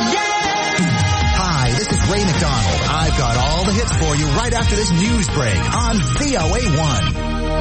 Hi, this is Ray McDonald. I've got all the hits for you right after this news break on VOA1.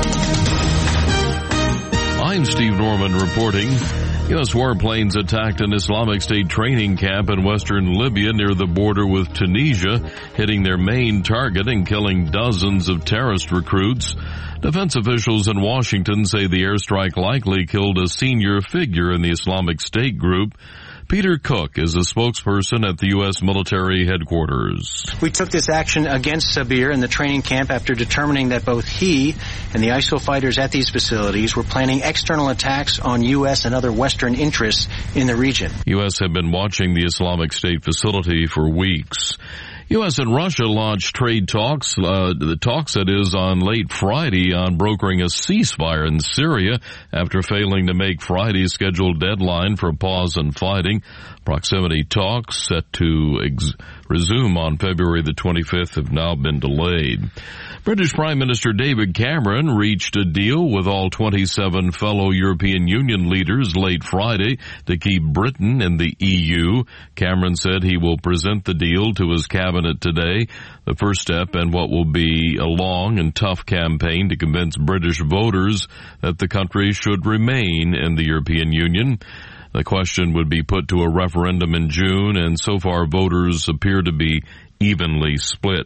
I'm Steve Norman reporting. U.S. warplanes attacked an Islamic State training camp in western Libya near the border with Tunisia, hitting their main target and killing dozens of terrorist recruits. Defense officials in Washington say the airstrike likely killed a senior figure in the Islamic State group. Peter Cook is a spokesperson at the U.S. military headquarters. We took this action against Sabir in the training camp after determining that both he and the ISIL fighters at these facilities were planning external attacks on U.S. and other Western interests in the region. U.S. have been watching the Islamic State facility for weeks. U.S. and Russia launched trade talks, the talks that is on late Friday on brokering a ceasefire in Syria after failing to make Friday's scheduled deadline for a pause in fighting. Proximity talks set to resume on February the 25th have now been delayed. British Prime Minister David Cameron reached a deal with all 27 fellow European Union leaders late Friday to keep Britain in the EU. Cameron said he will present the deal to his cabinet today, the first step in what will be a long and tough campaign to convince British voters that the country should remain in the European Union. The question would be put to a referendum in June, and so far voters appear to be evenly split.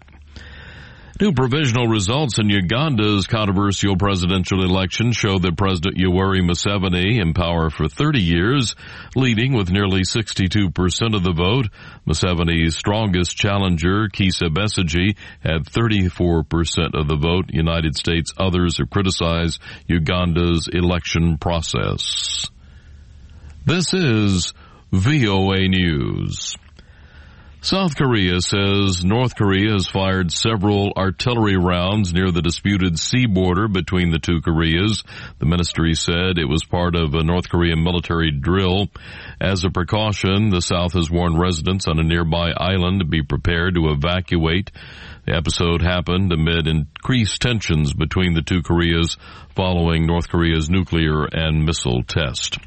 New provisional results in Uganda's controversial presidential election show that President Yoweri Museveni, in power for 30 years, leading with nearly 62% of the vote. Museveni's strongest challenger, Kizza Besigye, had 34% of the vote. United States others have criticized Uganda's election process. This is VOA News. South Korea says North Korea has fired several artillery rounds near the disputed sea border between the two Koreas. The ministry said it was part of a North Korean military drill. As a precaution, the South has warned residents on a nearby island to be prepared to evacuate. The episode happened amid increased tensions between the two Koreas following North Korea's nuclear and missile test.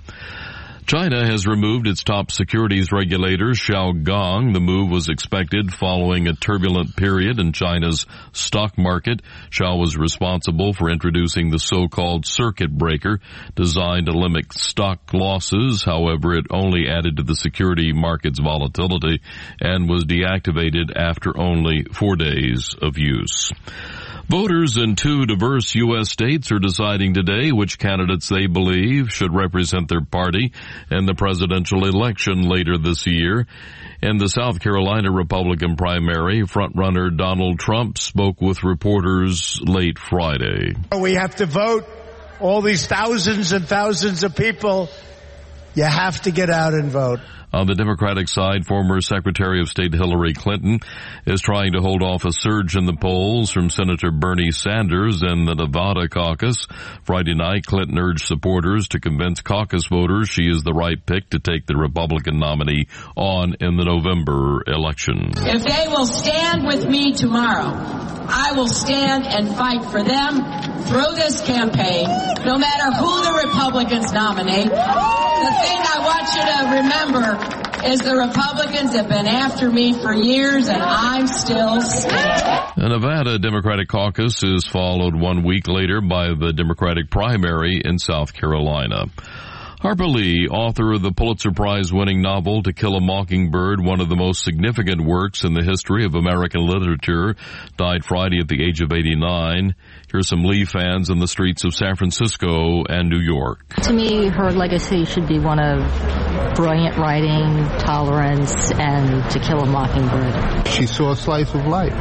China has removed its top securities regulator, Shao Gong. The move was expected following a turbulent period in China's stock market. Shao was responsible for introducing the so-called circuit breaker designed to limit stock losses. However, it only added to the security market's volatility and was deactivated after only 4 days of use. Voters in two diverse U.S. states are deciding today which candidates they believe should represent their party in the presidential election later this year. In the South Carolina Republican primary, frontrunner Donald Trump spoke with reporters late Friday. We have to vote. All these thousands and thousands of people, you have to get out and vote. On the Democratic side, former Secretary of State Hillary Clinton is trying to hold off a surge in the polls from Senator Bernie Sanders in the Nevada caucus. Friday night, Clinton urged supporters to convince caucus voters she is the right pick to take the Republican nominee on in the November election. If they will stand with me tomorrow, I will stand and fight for them through this campaign, no matter who the Republicans nominate. The thing I want you to remember is the Republicans have been after me for years, and I'm still standing. The Nevada Democratic caucus is followed 1 week later by the Democratic primary in South Carolina. Harper Lee, author of the Pulitzer Prize-winning novel To Kill a Mockingbird, one of the most significant works in the history of American literature, died Friday at the age of 89. Here's some Lee fans in the streets of San Francisco and New York. To me, her legacy should be one of brilliant writing, tolerance, and To Kill a Mockingbird. She saw a slice of life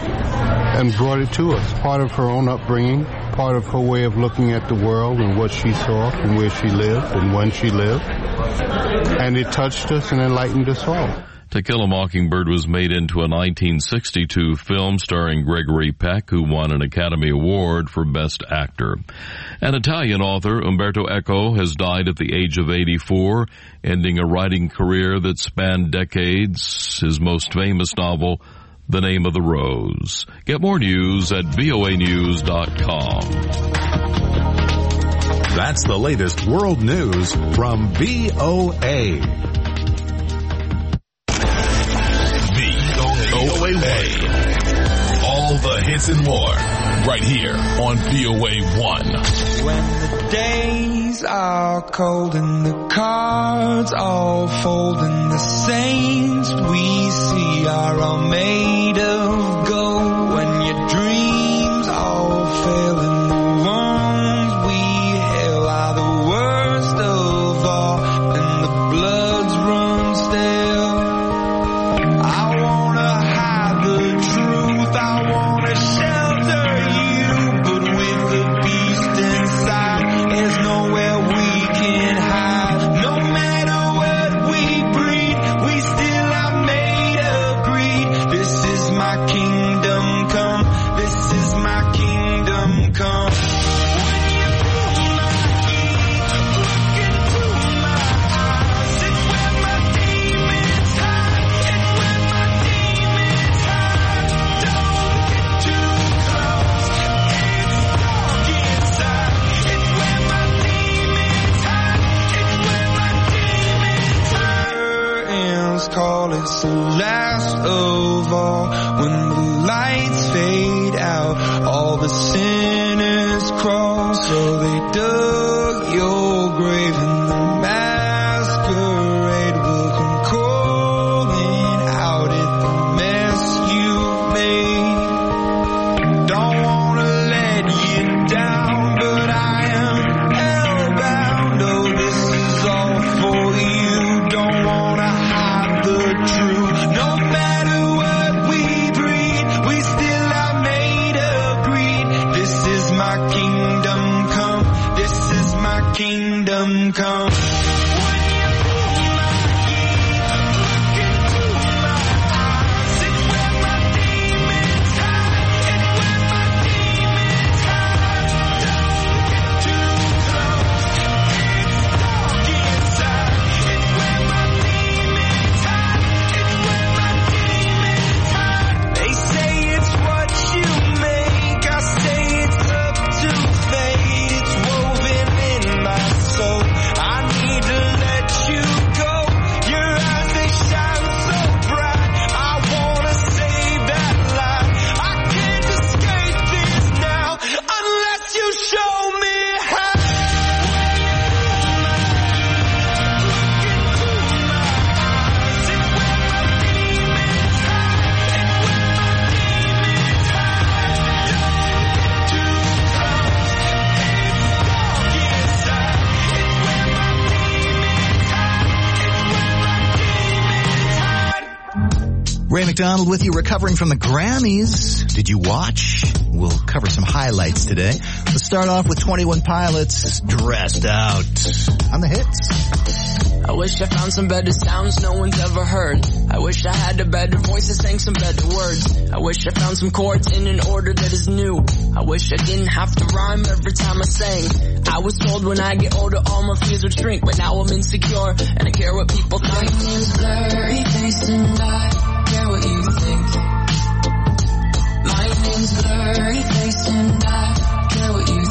and brought it to us. Part of her own upbringing, part of her way of looking at the world and what she saw and where she lived and when she lived. And it touched us and enlightened us all. To Kill a Mockingbird was made into a 1962 film starring Gregory Peck, who won an Academy Award for Best Actor. An Italian author, Umberto Eco, has died at the age of 84, ending a writing career that spanned decades. His most famous novel, The Name of the Rose. Get more news at voanews.com. That's the latest world news from VOA. VOA. All the hits and more right here on VOA1. When the days are cold and the cards all fold and the saints we see are all made of gold, when your dreams all fail and the wrongs we hail are the worst of all and the bloods run stale. I wanna hide the truth, I wanna shelter you, but with the beast inside, there's nowhere we can hide. No matter what we breed, we still are made of greed. This is my kingdom come, this is my kingdom come. Call it's the last of all. When the lights fade out, all the sinners crawl. So they dug your grave and the masquerade will come calling out at the mess you made. Don't wanna let you down, but I am hellbound. Oh, this is all for you. Don't wanna hide the truth. No matter what we breed, we still are made of greed. This is my kingdom come, this is my kingdom come. Ray McDonald with you, recovering from the Grammys. Did you watch? We'll cover some highlights today. Let's start off with 21 Pilots, Dressed Out on the hits. I wish I found some better sounds no one's ever heard. I wish I had a better voice that sang some better words. I wish I found some chords in an order that is new. I wish I didn't have to rhyme every time I sang. I was told when I get older all my fears would shrink, but now I'm insecure and I care what people think. My name's Blurry Face and I care what you think. My name's Blurry Face and I care what you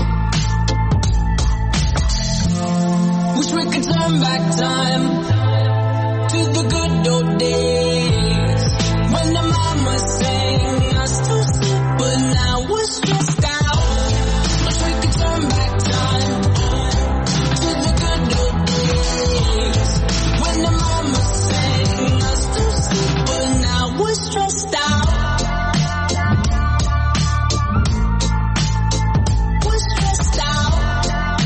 think. Wish we could turn back time to the good old days when the mama sang us to sleep, but now we're stressed out. Wish we could turn back time to the good old days when the mama sang us to sleep, but now we're stressed out. We're stressed out.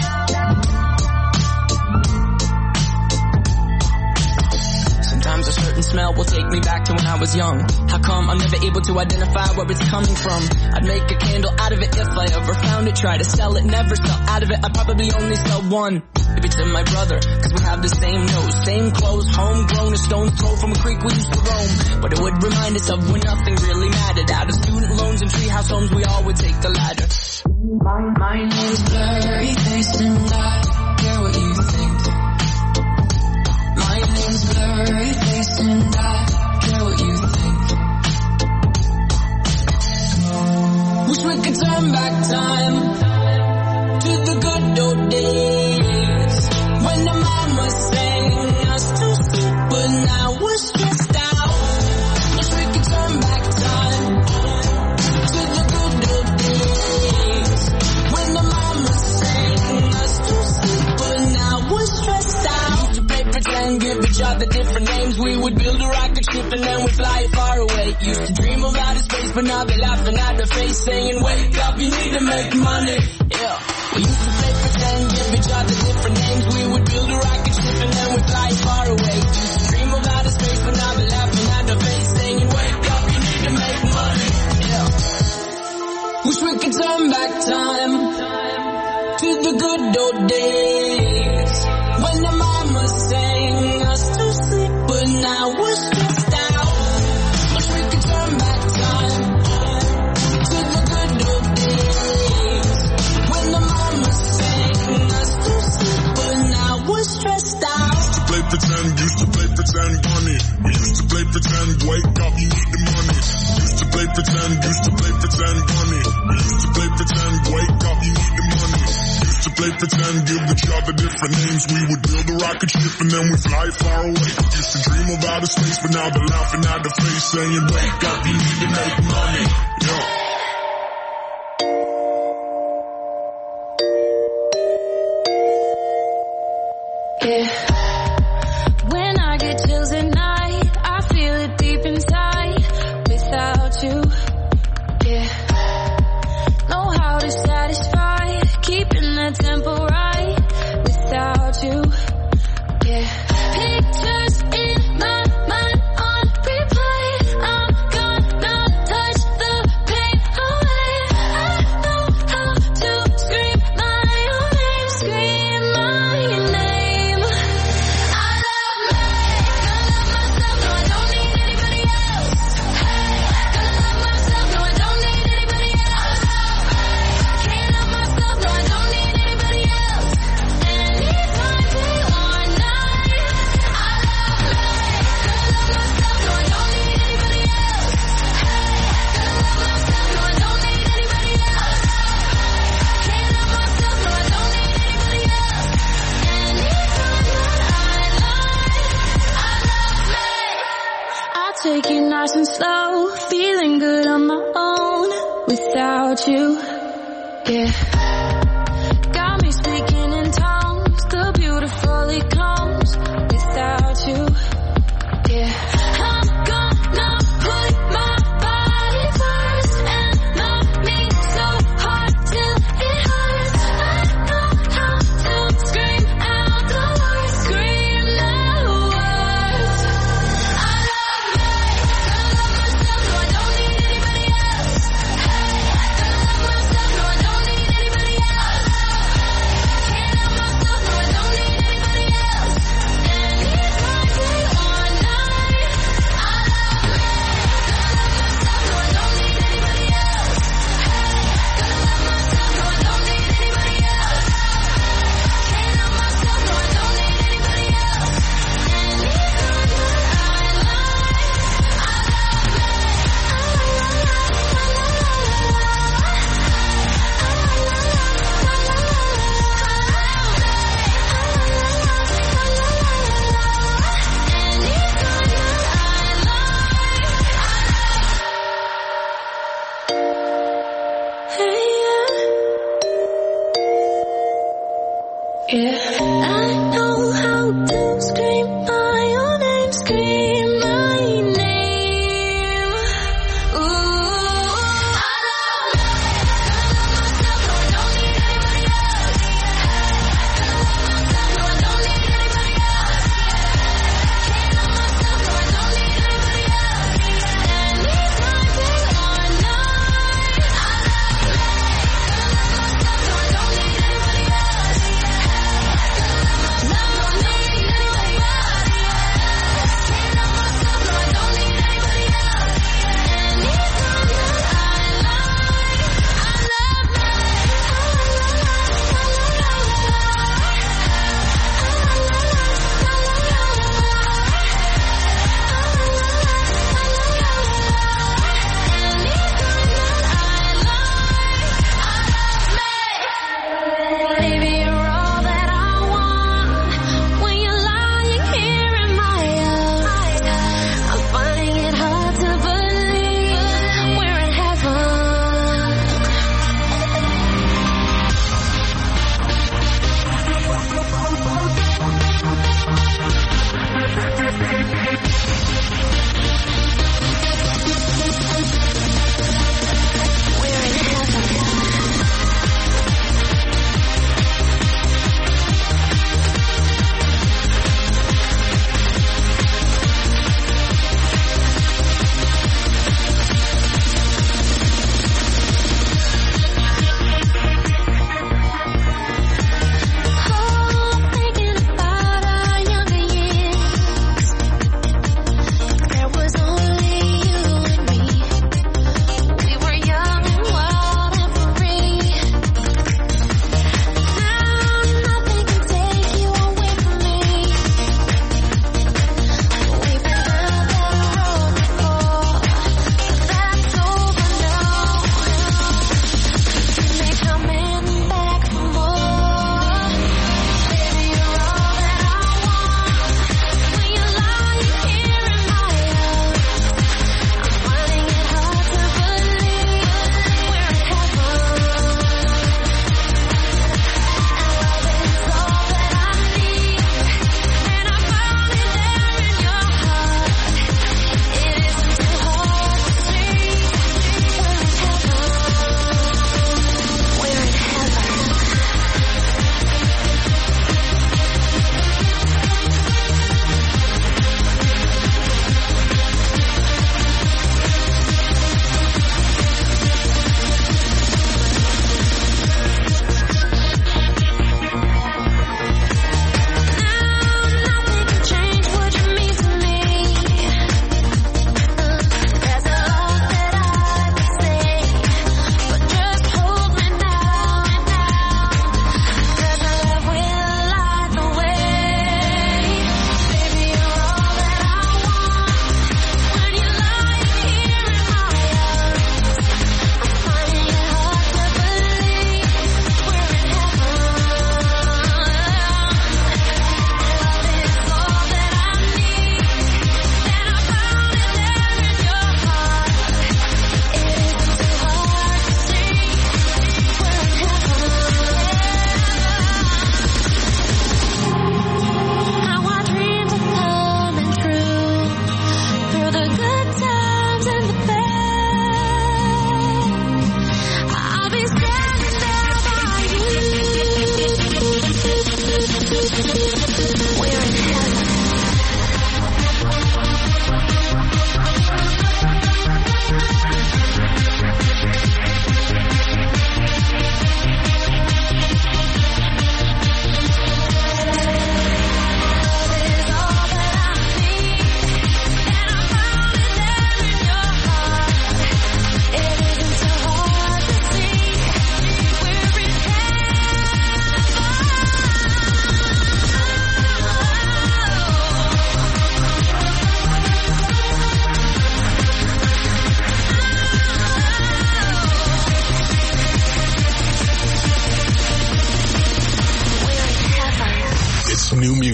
Sometimes a certain smell will take me back to when I was young. How come I'm never able to identify where it's coming from? I'd make a candle out of it if I ever found it. Try to sell it, never sell out of it. I'd probably only sell one. Maybe to my brother, cause we have the same nose, same clothes, homegrown, a stone's throw from a creek we used to roam. But it would remind us of when nothing really mattered. Out of student loans and treehouse homes, we all would take the ladder. My name's Blurry Face and I care what you think. My name's Blurry Face and I care what you think. Wish we could turn back time to the good old days when the mama sang us to sleep, but now we're stressed out. Wish we could turn back different names. We would build a rocket ship and then we'd fly far away. Used to dream of outer space, but now they're laughing at the face, saying, wake up, you need to make money. Yeah. We used to play pretend, give each other different names. We would build a rocket ship and then we'd fly far away. Used to dream of outer space, but now they're laughing at the face, saying, wake up, you need to make money. Yeah. Wish we could turn back time to the good old days when the mama sang us to sleep, but now we're stressed out. Wish we could turn back time to the good old days when the mama sang us to sleep, but now we're stressed out. Used to play pretend, bunny. We used to play pretend, wake up, you need the money. Used to play pretend, bunny. We used to play pretend, wake up, you need the money. Used to play pretend, give each other different names. We would build a rocket ship and then we fly far away. Used to dream of outer space, but now they're laughing at the face, saying, wake up, you need to make money. Yeah. When I get chills at night, I feel it deep inside. Without you, know how to satisfy, keeping the tempo right. Without you, pictures in my mind on replay. I'm gonna touch the pain away. I know how to scream my own name, scream my name. I love me, gonna love myself, no I don't need anybody else. Hey, gonna love myself, no I don't need anybody else. Can't love myself, no I don't need anybody else. Anytime, day or night. I love me, gonna love myself, no I don't need anybody else. Hey, gonna love myself, no I don't need anybody else. Can't love myself, no I don't need anybody else. Anytime that I love me. I'll take it nice and slow, feeling good on my own. Without you, got me speaking in tongues, the beautiful it comes. Without you, I'm gonna put my body first and love me so hard till it hurts. I know how to scream out the words, scream the words. I love me, gonna love myself, no I don't need anybody else. Hey, gonna love myself, no I don't need anybody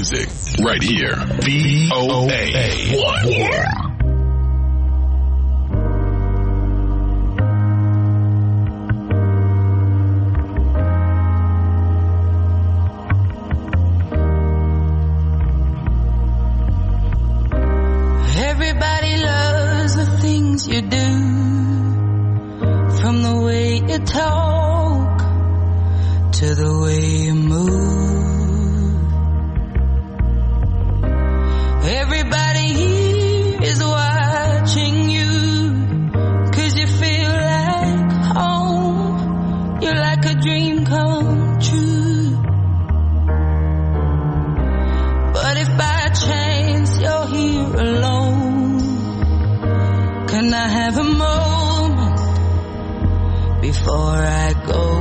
music. Right here. VOA1. Everybody loves the things you do, from the way you talk to the way you move. Everybody here is watching you, 'cause you feel like home. You're like a dream come true. But if by chance you're here alone, can I have a moment before I go?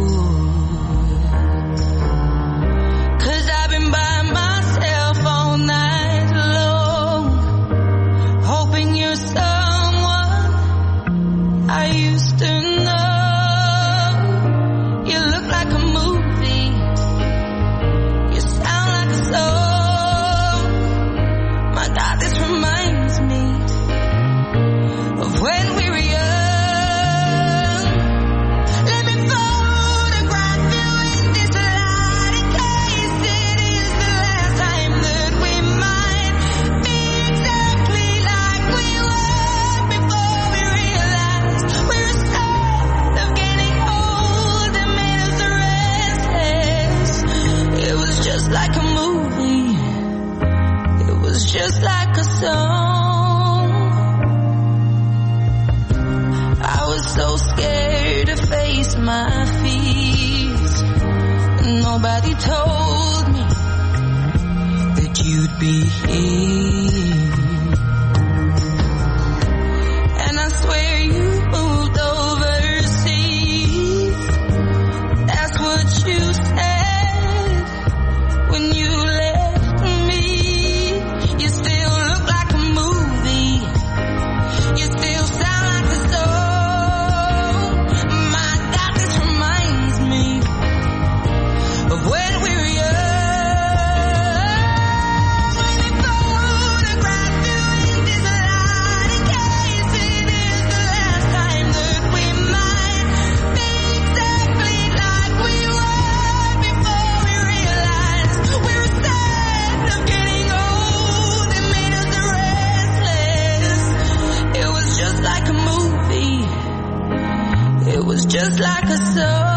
'Cause I've been by myself all night long, hoping you're someone I used to know. You look like a movie, you sound like a song. My God, this reminds me of when we were young. Let me photograph you in this light, in case it is the last time that we might be exactly like we were before we realized we were scared of getting old and made us restless. It was just like a movie, it was just like a song. I was so scared to face my fears. Nobody told me that you'd be here. And I swear you moved overseas. That's what you said when you left me. You still look like a movie, you still sound like a song. My God, this reminds me of when we were young. Let me photograph you in this light, in case it is the last time that we might be exactly like we were before we realized we were scared of getting old and made us restless. It was just like a movie, it was just like a song.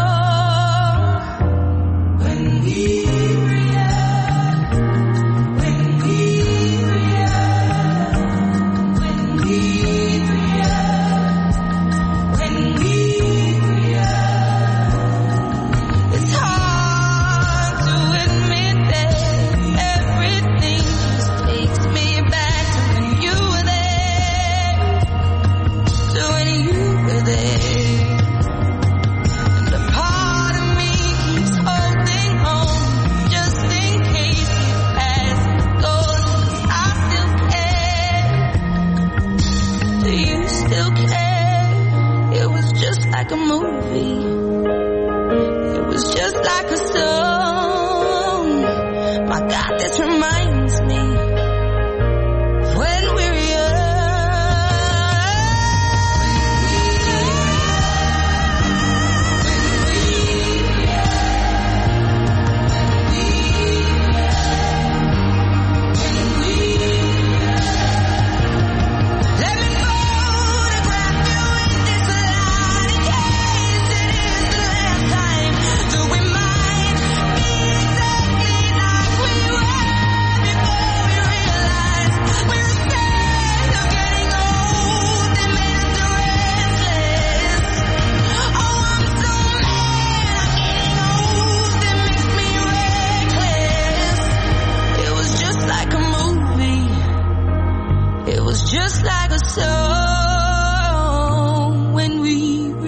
When we were young, when we were young, when we were young, when we were young. It's hard to admit that everything just takes me back to when you were there, to when you were there. And a part of me keeps holding on, just in case it passes, goes, 'cause I still care. Do you still care? It was just like a movie, it was just like a song. My God, this reminds me of when we were young. Let me photograph you in this light, in case it is the last time that we might be exactly like we were before we realized we were scared of getting old and made us restless. Oh, I'm so mad I'm getting old, it makes me reckless. It was just like a movie, it was just like a song when we were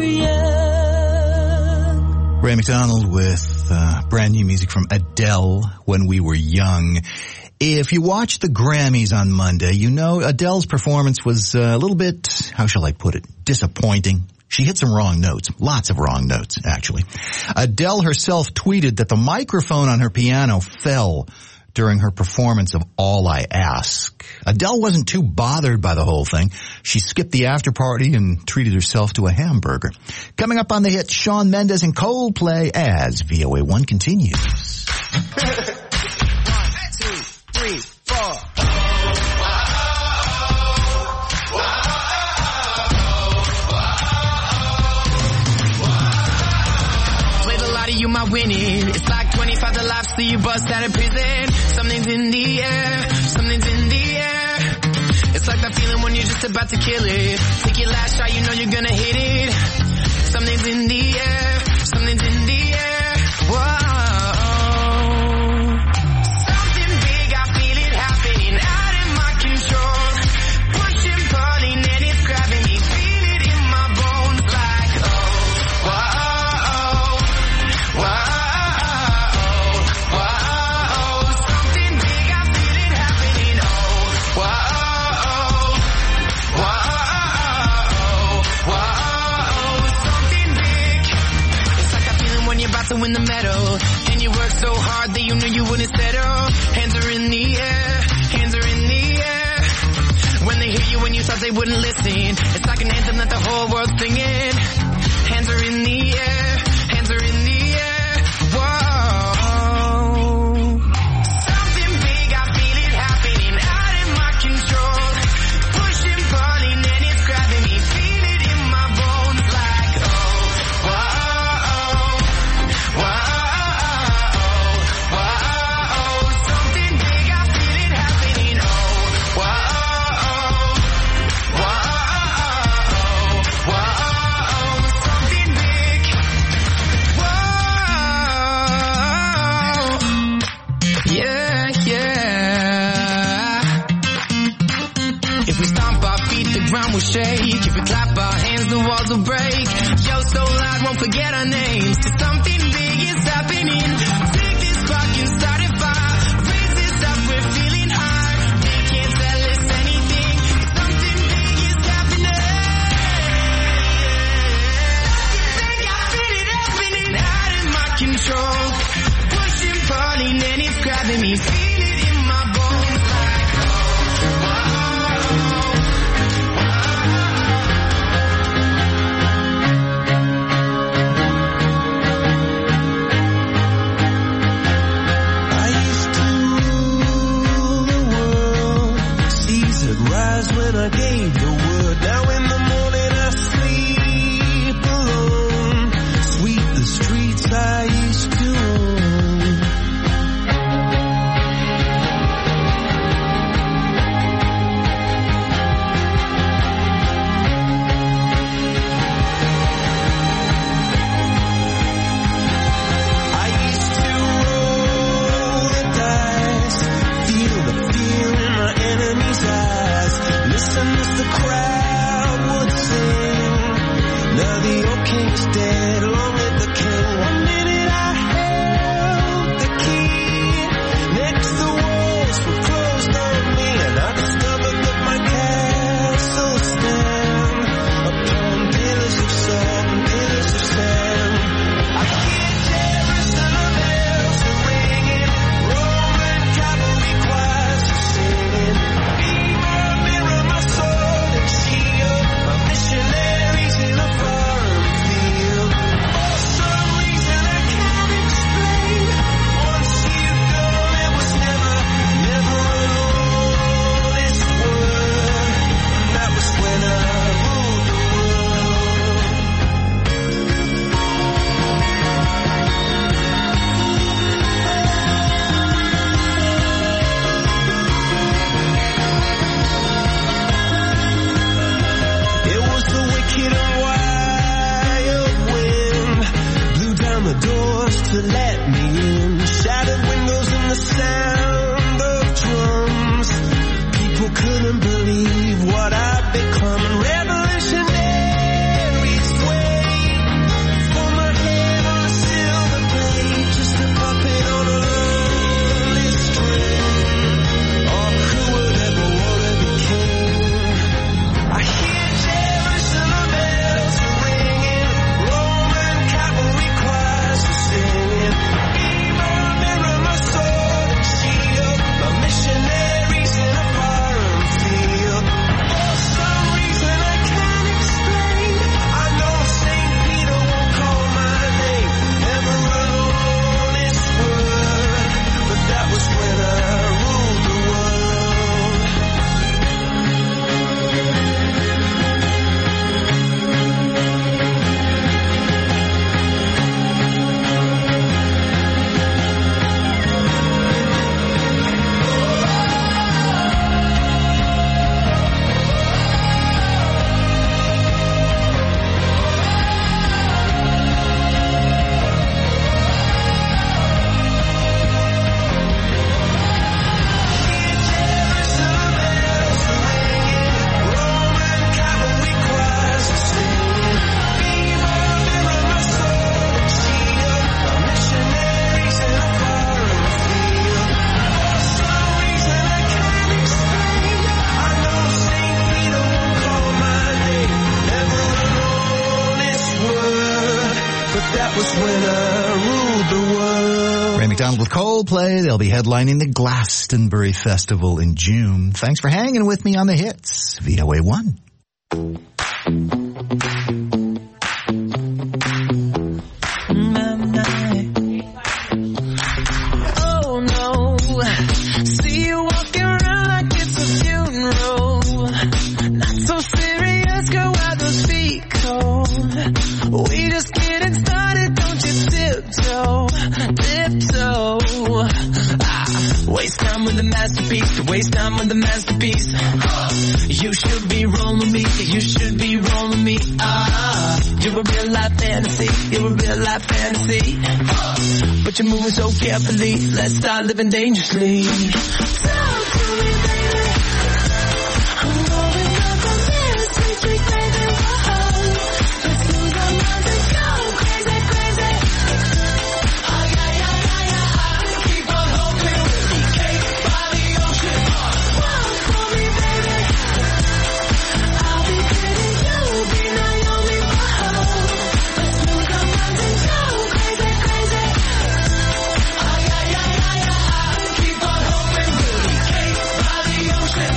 young. Ray McDonald with brand new music from Adele, When We Were Young. If you watched the Grammys on Monday, you know Adele's performance was a little bit, how shall I put it, disappointing. She hit some wrong notes, lots of wrong notes, actually. Adele herself tweeted that the microphone on her piano fell during her performance of All I Ask. Adele wasn't too bothered by the whole thing. She skipped the after party and treated herself to a hamburger. Coming up on the hit, Shawn Mendes and Coldplay as VOA1 continues. 1, 2, 3, 4. You might win it. It's like 25 to life, so you bust out of prison. Something's in the air, something's in the air. It's like that feeling when you're just about to kill it. Take your last shot, you know you're gonna hit it. Something's in the air, something's in the air. Whoa. Something big, I feel it happening out of my control. Pushing, pulling, and it's grabbing me. Feel it in my bones like, oh, whoa. To win the medal, and you work so hard that you knew you wouldn't settle. Hands are in the air, hands are in the air. When they hear you when you thought they wouldn't listen, it's like an anthem that the whole world's singing. Hands are in the air, hands are in the air. Whoa. Something big, I feel it happening out of my control. Pushing, pulling, and it's grabbing me. Feel it in my bones like, oh, whoa. Will shake. If we clap our hands, the walls will break. Yo, so loud, won't forget our names. Cause something big is happening. Take this spark and start a fire. Raise this up, we're feeling high. They can't tell us anything. Something big is happening. Something big, I feel it happening out of my control. Pushing, pulling, and it's grabbing me. Feel it in my bones like, oh, whoa. When I gave the word, now in the morning I sleep alone. Sweep the streets I used to own. I used to roll the dice, feel the fear in my enemy's eyes. Listen as the crowd would sing. Now the old king's dead, along with the king. 1 minute I held the key. Next the walls were closed on me, and I discovered that my castle stand upon pillars of salt and pillars of sand. I hear Jerusalem bells are ringing, Roman cavalry choirs are singing. My sword and shield, my missionaries in a foreign field. For some reason I can't explain. Once you've gone, it was never alone. This word, and that was when I ruled the wicked and wild wind blew down the doors to let me in. Shattered windows and the sound of drums. People couldn't believe what I'd become. Revolutionaries wait for my head on a silver plate, just a puppet on a lonely string. Oh, who would ever want to be king? I hear Jerusalem bells are ringing, Roman cavalry choirs are singing. Be my mirror, my sword and shield, McDonald with Coldplay. They'll be headlining the Glastonbury Festival in June. Thanks for hanging with me on the hits. VOA1. Oh no, see you walking around like it's a funeral. Not so serious, girl, why those feet cold? We just getting started, don't you tiptoe. Waste time with the masterpiece, waste time with the masterpiece. You should be rolling me, you should be rolling me. You're a real life fantasy, you're a real life fantasy. But you're moving so carefully, let's start living dangerously. Talk to me, baby. I'm going up on this sweet, sweet baby. Whoa. Let's lose our minds and go crazy, crazy. Oh yeah, yeah, yeah, yeah. Keep on hoping we'll be caked by the ocean. Walk for me, baby. I'll be pretty, you'll be Naomi. Whoa. Let's lose our minds and go crazy, crazy. Oh yeah, yeah, yeah, yeah. Keep on hoping we'll be caked by the ocean.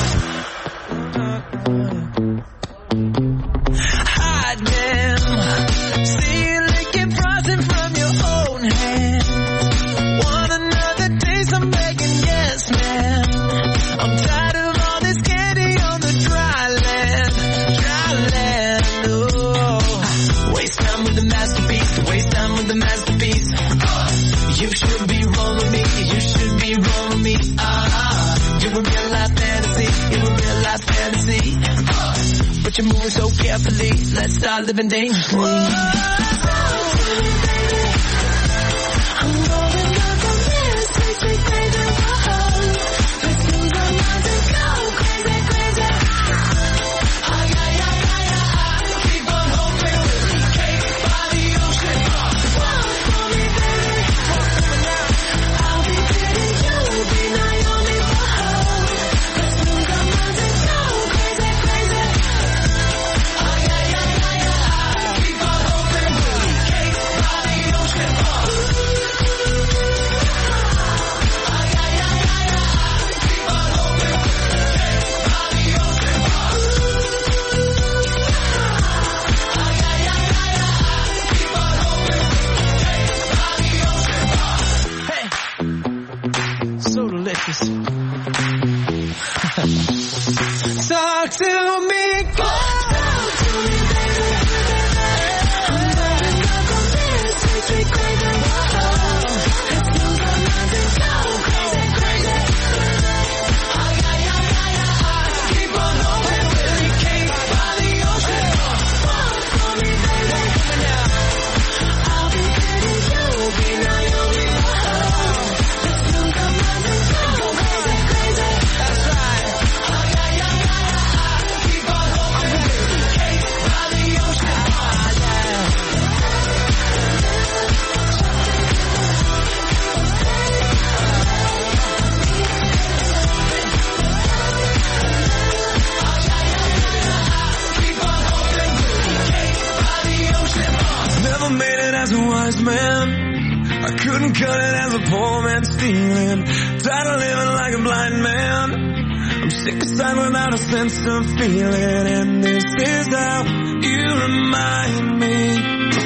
Hide them. See you licking frosting from your own hands. Want another taste? I'm begging, yes, man. I'm tired of all this candy on the dry land. Dry land, oh. Waste time with the masterpiece, waste time with the masterpiece. You should be rolling me, you should be rolling me. You're a real life fantasy, you're a real life fantasy. But you're moving so carefully, let's start living dangerously. I'm going up on this sweet, sweet baby. Whoa. Let's lose our minds and go crazy, crazy. Oh yeah, yeah, yeah, yeah. Keep on hoping we'll be caked by the ocean. Walk for me, baby. I'll be pretty, you'll be Naomi. Whoa. Let's lose our minds and go crazy, crazy. Oh yeah, yeah, yeah, yeah. Keep on hoping we'll be caked by the ocean. Oh yeah, yeah, yeah, yeah. Keep on hoping we'll be caked by the ocean. Oh yeah, yeah, yeah, yeah. Keep on hoping we'll be caked by the ocean. Hey, so delicious. Talk to me, girl. Talk to me, baby. I'm going up on this sweet, sweet baby. Whoa. Let's lose our minds and go crazy, crazy. Oh yeah, yeah, yeah, yeah. Keep on hoping we'll be caked by the ocean. Walk for me, baby. I'll be pretty, you'll be Naomi. Whoa. Let's lose our minds and go crazy, crazy. That's right. Oh yeah, yeah, yeah, yeah. Keep on hoping we'll be caked by the ocean. Oh yeah. Keep on hoping we'll be caked by the ocean. Never made it as a wise man. I couldn't cut it as a poor man stealing. Tired of living like a blind man. I'm sick aside without a sense of feeling. And this is how you remind me.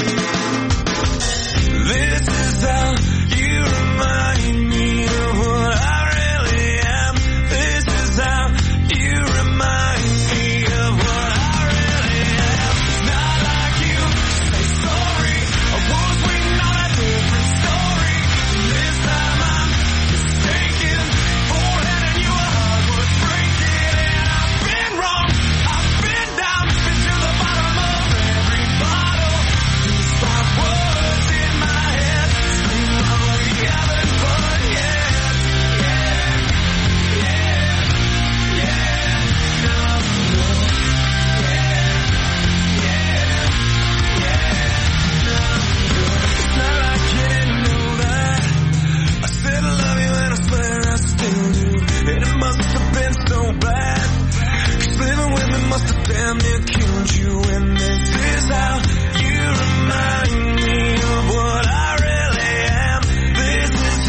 This is how you remind me of what I really am. This is how you remind me of what I really am. Not like you say sorry. I was waiting on a different story. This time I'm mistaken for letting you a heart was breaking. And I've been wrong. I've been down, been to the bottom of every bottle. These 5 words in my head scream all we haven't, but yeah, yeah, yeah, yeah, no, no, yeah, yeah, yeah, no, no. It's not like you didn't know that. I said I love you and I swear I still do. And it must have been so bad. 'Cause living with me must have damn near killed you. And this is how you remind me of what I really am. This is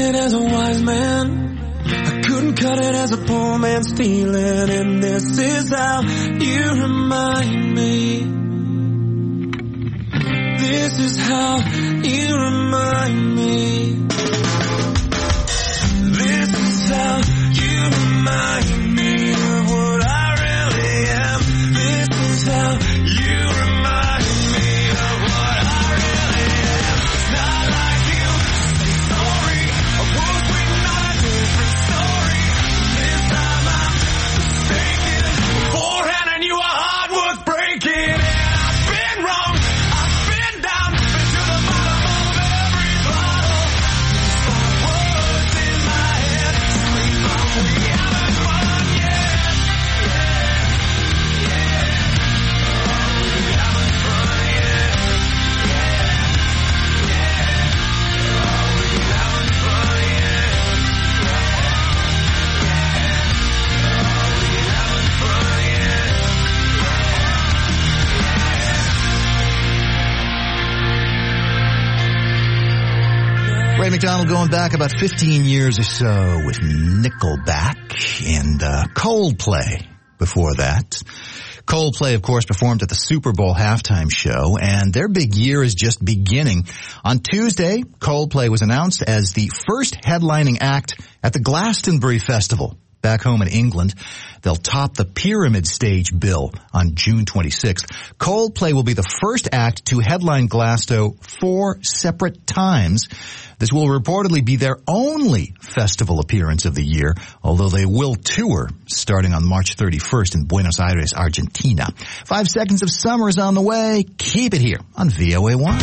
it as a wise man. I couldn't cut it as a poor man stealing. And this is how you remind me. This is how you remind me. This is how you remind me of what I really am. This is how you remind me of what I really am. It's not like you say sorry. I was waiting on a different story. This time I'm mistaken. Beforehand I knew our heart was breaking. And I've been wrong. I've been down. Been to the bottom of every bottle. These words in my head scream out, we haven't won yet. Ray McDonald going back about 15 years or so with Nickelback and Coldplay before that. Coldplay, of course, performed at the Super Bowl halftime show, and their big year is just beginning. On Tuesday, Coldplay was announced as the first headlining act at the Glastonbury Festival. Back home in England, they'll top the Pyramid Stage bill on June 26th. Coldplay will be the first act to headline Glasgow 4 separate times. This will reportedly be their only festival appearance of the year, although they will tour starting on March 31st in Buenos Aires, Argentina. 5 Seconds of Summer is on the way. Keep it here on VOA1.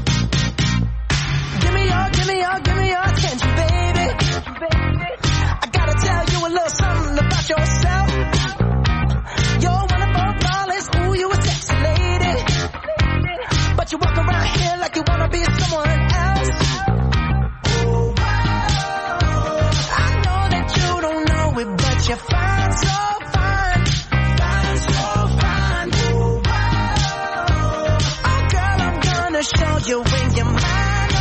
Give me your attention, baby. I gotta tell you a little something about yourself. You're wonderful, flawless, ooh, you a sexy lady. But you walk around here like you wanna be someone else. Ooh, I know that you don't know it, but you're fine, so fine. Fine, so fine. Ooh, oh, girl, I'm gonna show you when you're mine.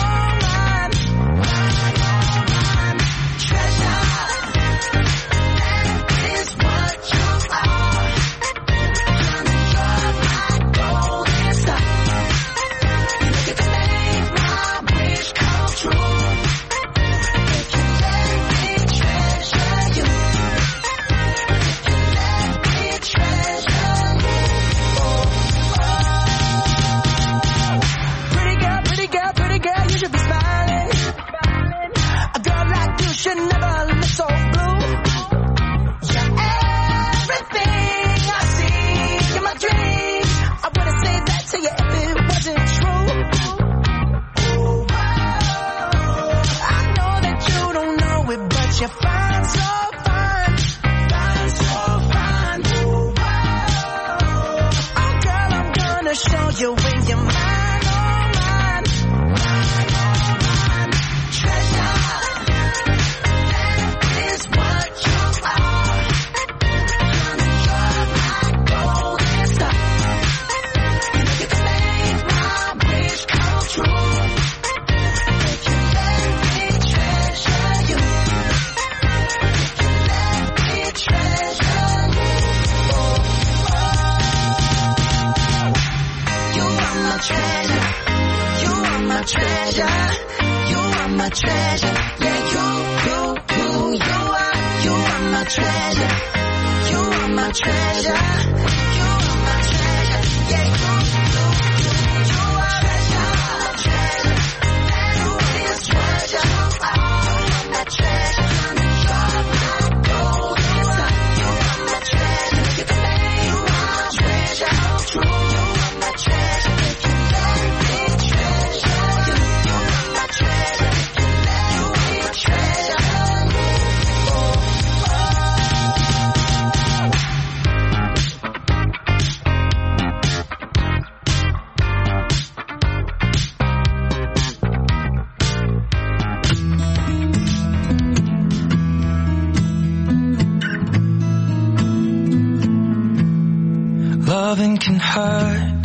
Loving can hurt.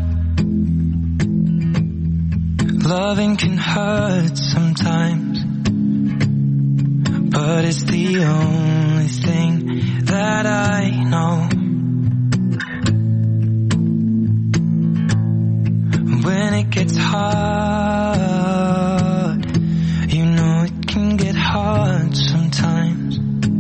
Loving can hurt sometimes. but it's the only thing that I know. When it gets hard, you know it can get hard sometimes.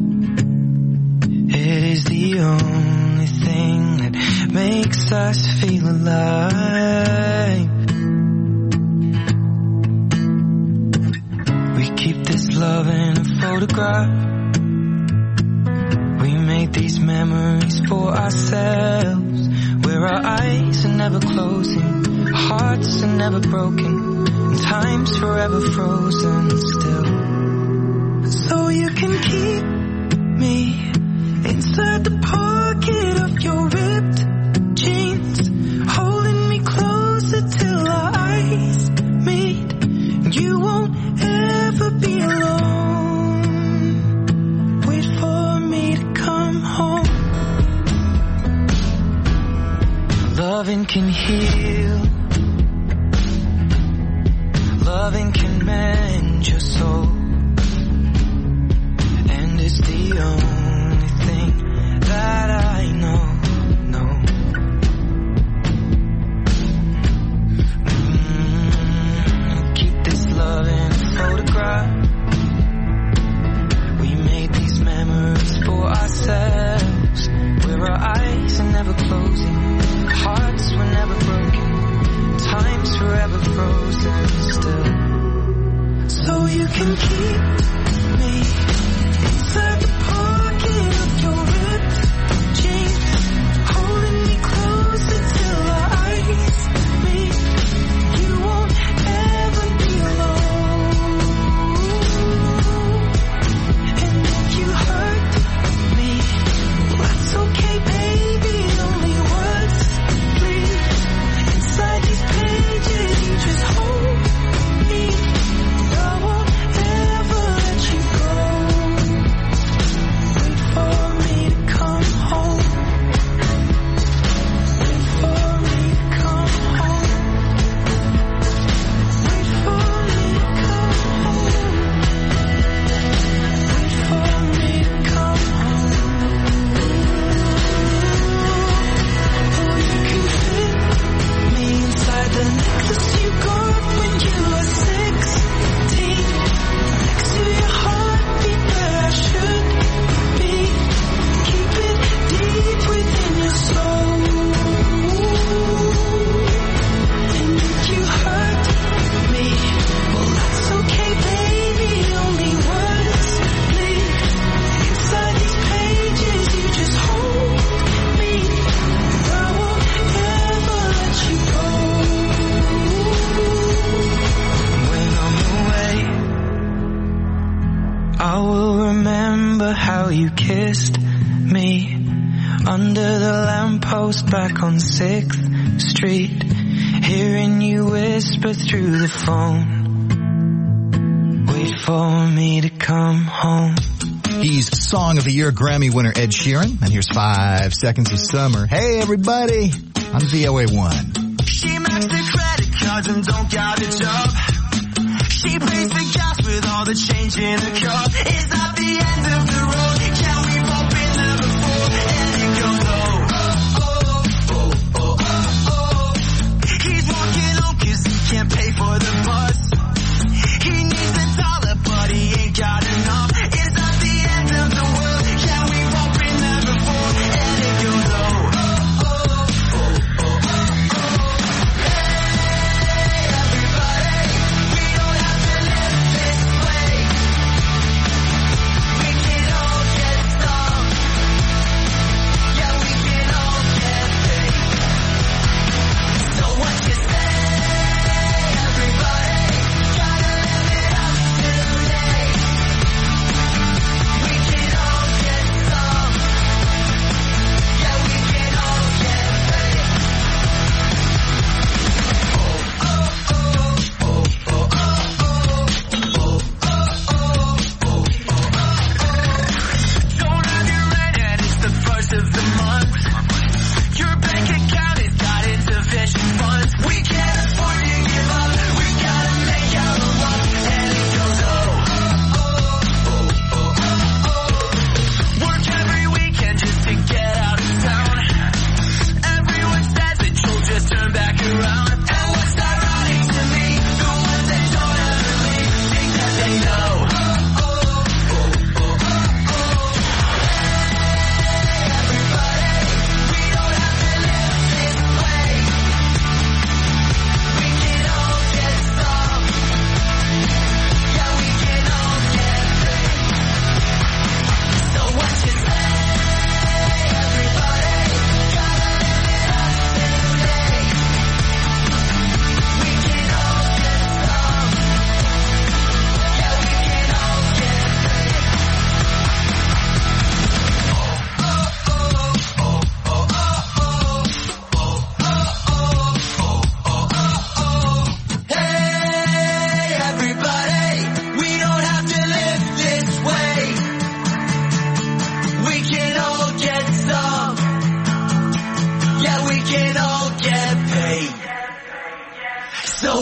It is the only thing that makes us feel alive. We keep this love in a photograph. We make these memories for ourselves, where our eyes are never closing, hearts are never broken, and time's forever frozen still. So you can keep me inside the pocket of your ripped jeans, holding me closer till our eyes meet. You won't ever be alone. Wait for me to come home. Loving can heal. Loving can mend your soul. And it's the only thing that I know. Keep this love in a photograph. We made these memories for ourselves, where our eyes are never closing, hearts were never broken, time's forever frozen still. So you can keep me inside the pocket of your ripped jeans, holding me closer till our eyes meet. You won't ever be alone. And if you hurt me, well, that's okay, baby. Only words, please. Inside these pages, you just hold me. I won't ever let you go. Wait for me to come home. Wait for me to come home. Wait for me to come home. Wait for me to come home. Oh, you can fit me inside the necklace you got when you were 16. Next to your heartbeat where I should be. Keep it deep within your soul. And if you hurt me, well, that's okay, baby. Only words, please. Inside these pages, you just hold me. I won't ever let you go. When I'm away, I will remember how you kissed me under the lamppost back on 6th Street, hearing you whisper through the phone. Wait for me to come home. He's Song of the Year Grammy winner Ed Sheeran, and here's 5 Seconds of Summer. Hey everybody, on VOA1. She maxed the credit cards and don't got a job. She pays for gas with all the change in her car. Is that the end of the road? Can we pop in there before? And it goes oh. He's walking home 'cause he can't pay for the bus. He needs the dollar but he ain't got enough. Is that the end of the world? Can we pop in there before? And it goes oh. Hey everybody, we don't have to live this way.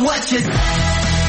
what you say.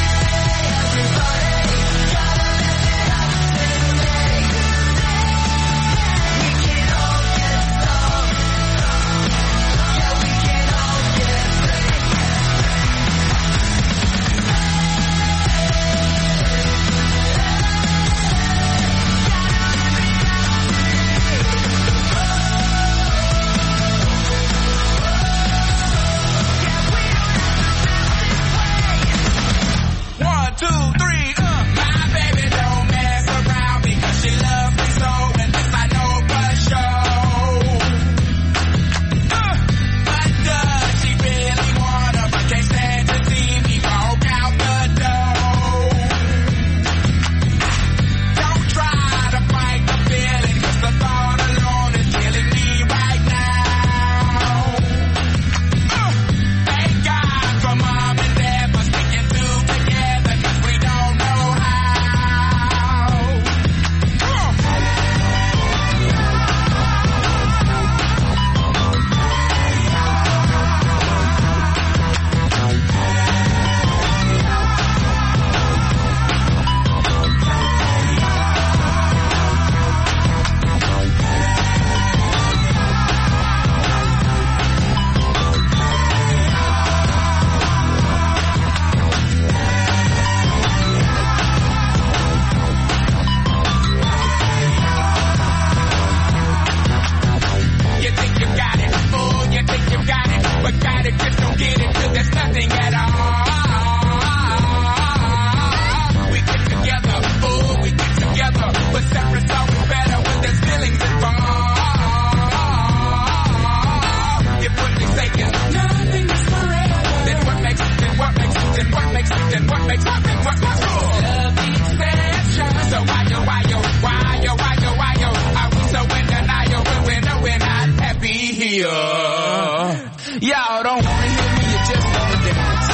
Y'all don't wanna hear me, you just wanna dance.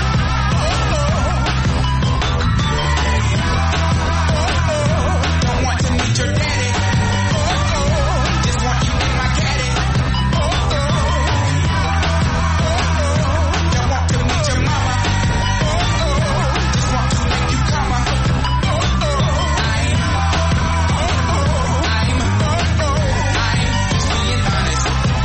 Don't want to meet your daddy. Just want you in my caddy. Don't want to meet your mama. Just want to make you come. I'm just being honest.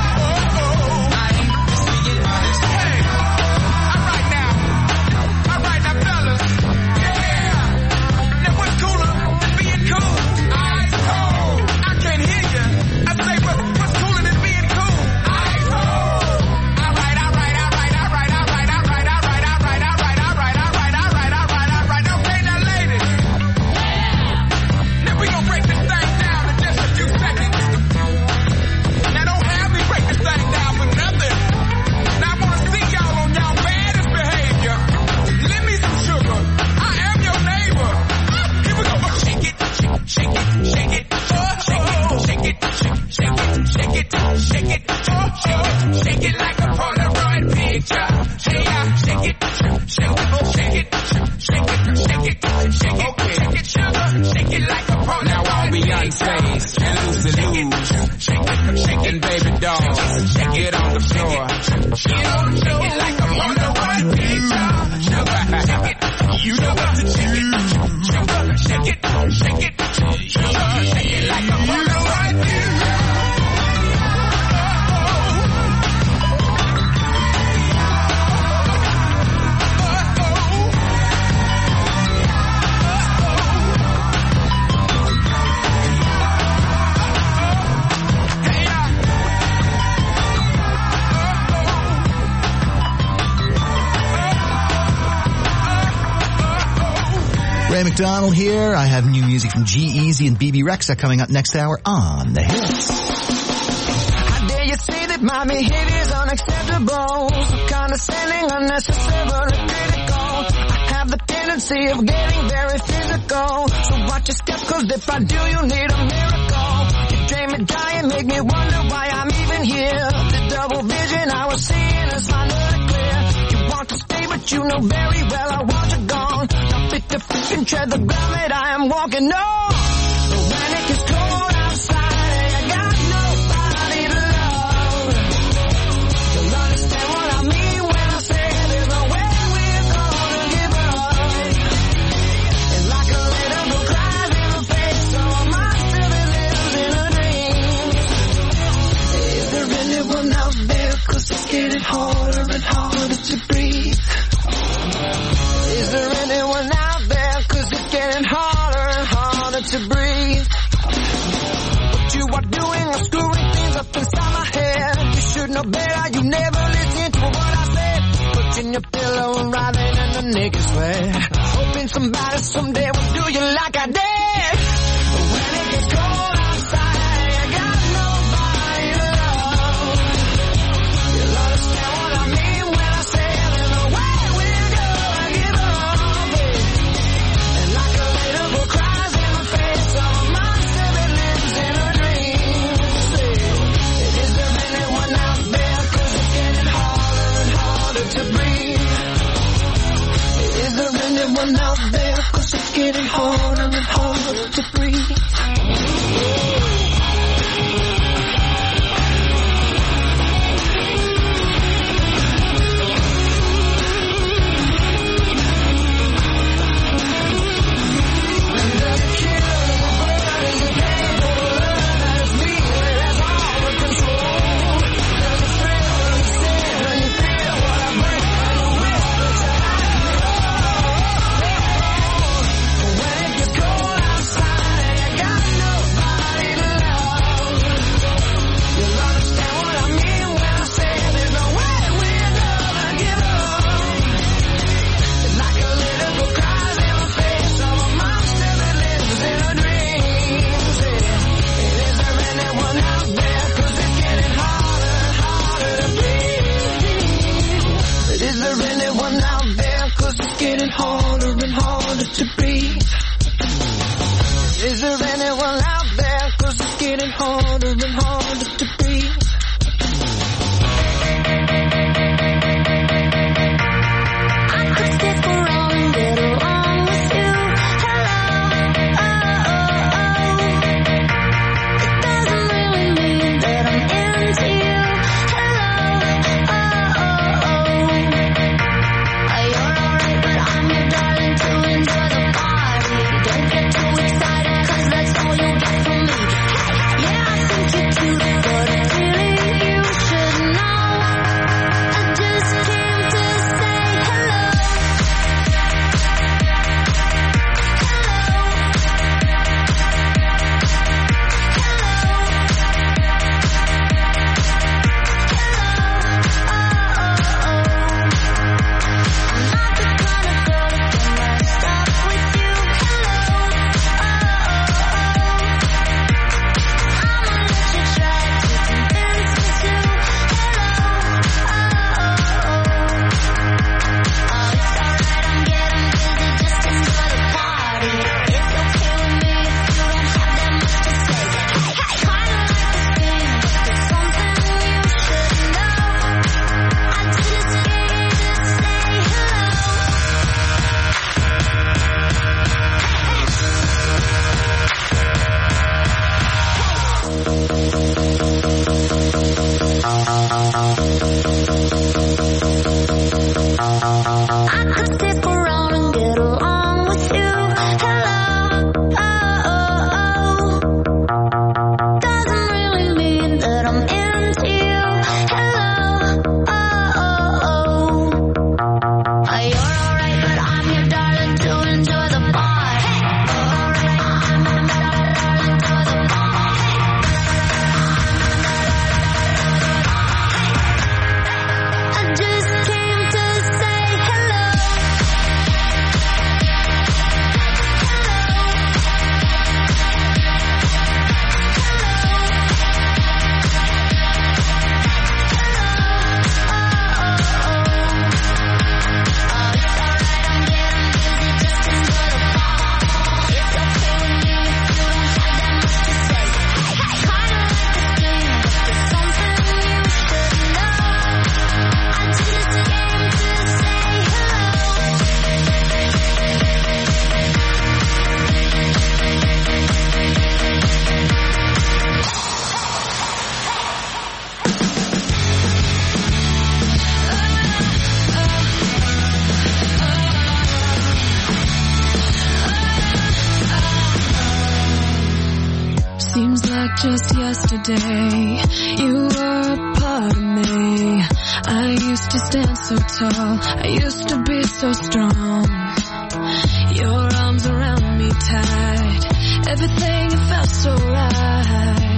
Shake it like a Polaroid picture. Shake it, sugar. Shake it like a Polaroid. Now all Beyonce's and Lucy shaking baby dolls. Get on the floor. Shake it like a Polaroid picture. Sugar, you know what to do. Sugar, shake it, sugar, shake it like a Polaroid picture. Ray McDonald here. I have new music from G-Eazy and BB Rexa coming up next hour on The Hits. How dare you say that my behavior is unacceptable? So condescending, unnecessarily critical. I have the tendency of getting very physical. So watch your step, cause if I do, you need a miracle. You drain me dry and make me wonder why I'm even here. The double vision I was seeing is finally clear. You want to stay, but you know very well I want you gone. Now fit the freaking tread the ground that I am walking on. When it gets cold outside, I got nobody to love. You'll understand what I mean when I say there's no way we're gonna anyone out there? 'Cause it's getting harder and harder to breathe. Is there anyone out there? 'Cause it's getting harder and harder to breathe. What you are doing is screwing things up inside my head. You should know better, you never listen to what I say. Pushing your pillow and writhing in the naked sweat. Hoping somebody someday will do you like I did. When it gets cold outside, you got nobody to love. You'll understand what I mean when I say there's no way we're gonna give up. And like a little boy cries in my face, I'm a monster that lives in a dream. Is there anyone out there? 'Cause it's getting harder and harder to breathe. Is there anyone out there? 'Cause it's getting harder and harder to breathe. Harder and harder to breathe. Is there anyone out there? 'Cause it's getting harder and harder to breathe. I could step around and get along with you. Hello, oh, oh, oh. It doesn't really mean that I'm into you. Hello, oh, oh, oh. You're alright, but I'm your darling to enjoy the party. Don't get too excited, 'cause that's all you'll get from me. Yeah, I think you're cute, but really you should know. I just came to say hello. I could step around and get along with you. Hello, oh, oh, oh. Doesn't really mean that I'm into you. Hello, oh, oh, oh. You're alright, but I'm your darling to enjoy the party. Alright, I'm your darling to enjoy the party. I just came to say hello. Seems like just yesterday you were a part to stand so tall. I used to be so strong. Your arms around me tight. Everything felt so right.